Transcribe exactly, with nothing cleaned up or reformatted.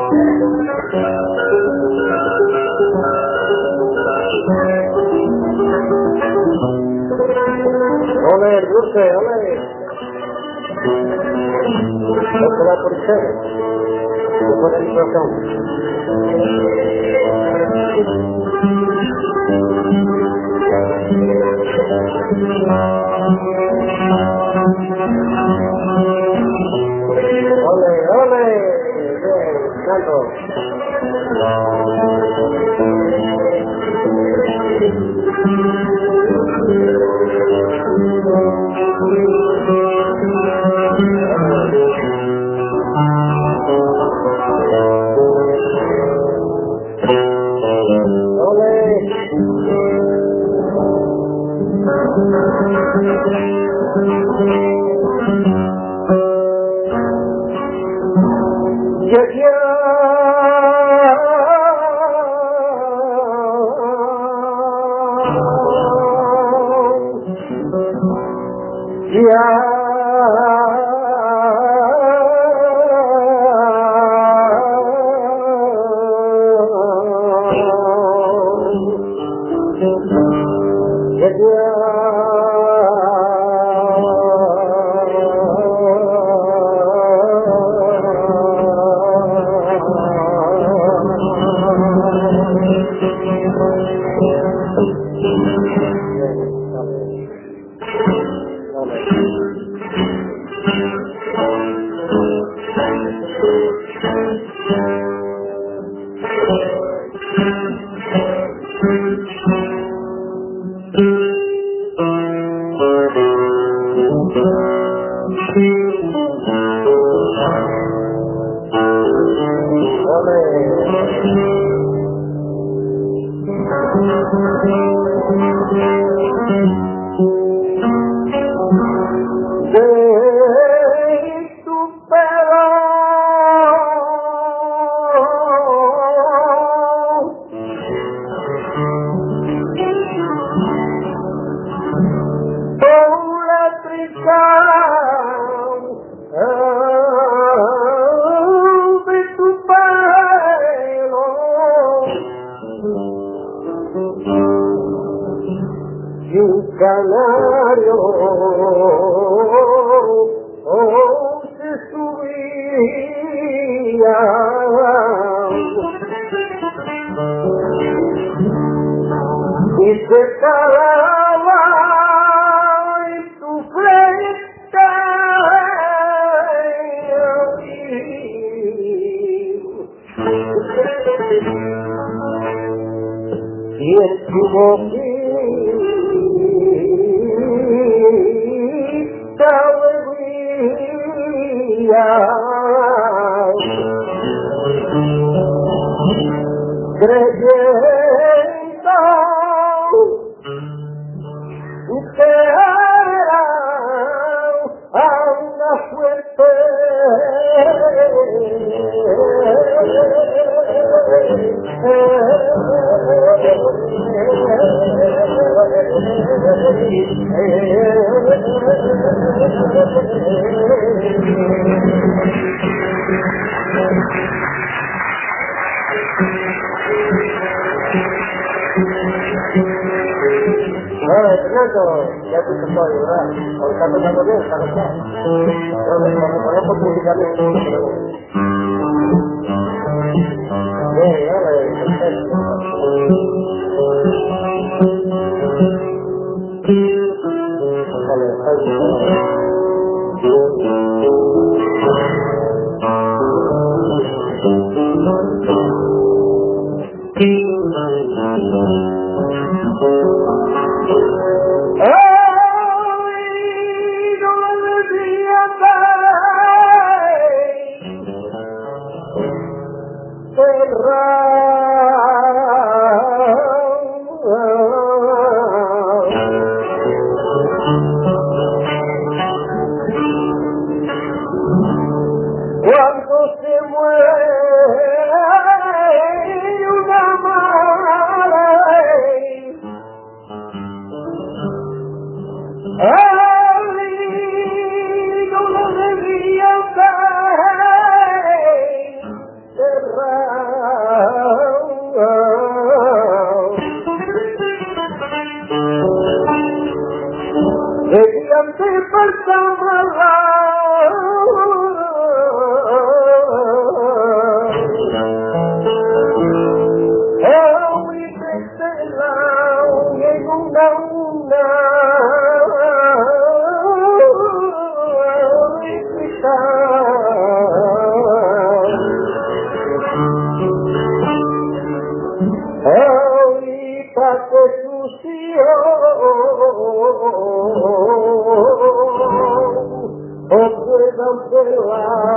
Ole, dulce, ole. Esto va por ustedes. Por el corazón. Ole, ole. Bien, canto. Ya te empezó a llorar. O está tocando bien, está tocando. Bueno, cuando ponemos publicamente. Bien, ya le perfecto. Vale, está bien. Cuando se muere una madre, al niño lo debía ser mediante pasaba oh y desde en una una ahorita que sucio o puedan pelar